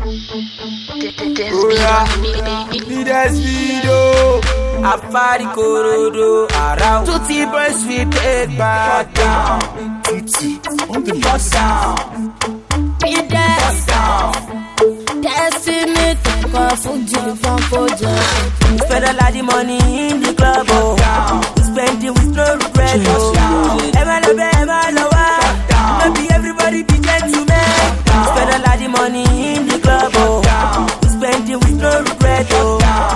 This video, Afari Korodo, around Tutti boys we take back down. Tutti on the mix. Be there. Destiny, Fuji from Pojo. Spend a lot of money in the club, oh. We spend it with no regret, oh. Maybe everybody be gentleman. Spend a lot of money in the club, oh. We spend it with no regret, oh.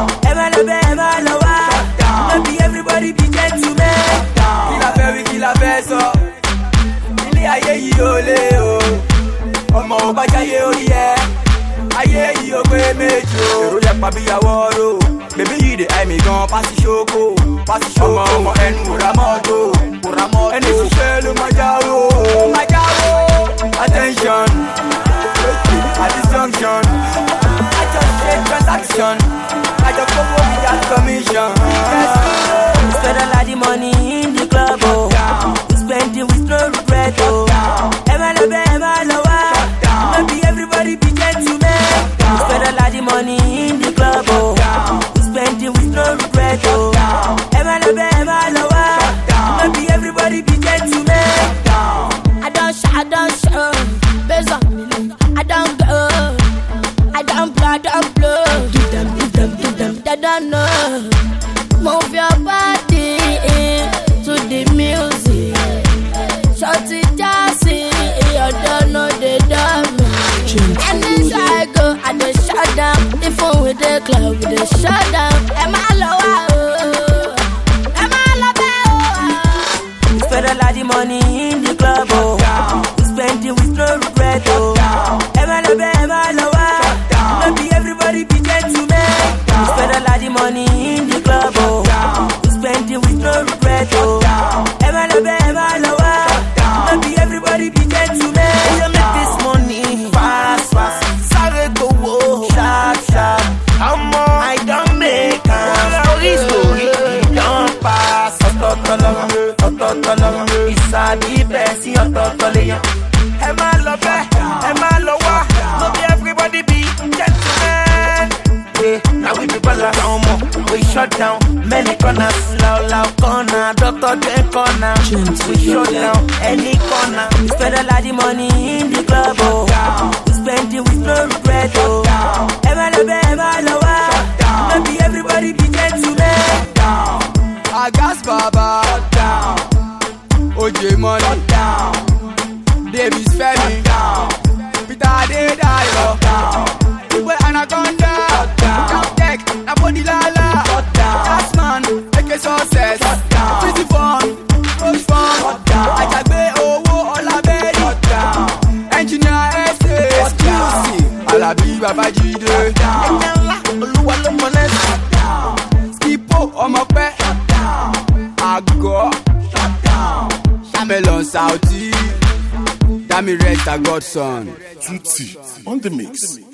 Maybe everybody be gentleman. Kill a peso. Ili aye yi ole o. Ọmọ ọba jaye ori ẹ. Aye yi o pe meji o. Èrò yẹ pa bí àwọ̀ ro. Bébí yìí dé àìmì gan pásí ṣoko. Ọmọ ẹnu kòrà mọ́tò. Ẹni ṣiṣẹ́ ló máa jáwó. Attention. At this junction. I just say transaction. I just go without commission. We spend a lot of money in the club, oh. We spend it with no regret, oh. Maybe everybody be gentleman. We spend a lot of money in the club, oh. We spend it with no regret, oh. Maybe everybody be gentleman. I don't show. Based on me, I don't go. I don't blow. Give them. They don't know. Move your body to the music. Shut it down, see. You don't know they don't know. And this I go, I just shut down. The phone with the club, with the shut down. Am I low? Am I low? Spend a lot of money in the club, oh. We spend it with no regret, oh. Maybe everybody be gentleman. We spend a lot of money in the club, oh. We spend it with no regret, oh. Maybe everybody be gentleman. We make this money fast. Sorry go sharp. I don't make story. Don't pass. It's a deep best. Am I lower? No be everybody be gentleman. Now we be down more. We shut down many corners. Loud corner, Dr. J corner. We shut down any corner. We spend a lot of money in the club, oh. We spend it with no regret, oh. Maybe everybody be gentleman. I gas Baba. OJ Money. Davis Femi. Peter Adedayo. People Anaconda. Captech. Napoli Lala. Gasman. Eke Success. Pretty Fun. Rose Fun. Ajagbe Owo Olaberi. Engineer S.A. QC. Alabi Babajide. Enyanla Oluwa Lomonesi. Skipo Omope. Ago. Melon Saudi. Dami Rest a Godson. Tutti on the mix.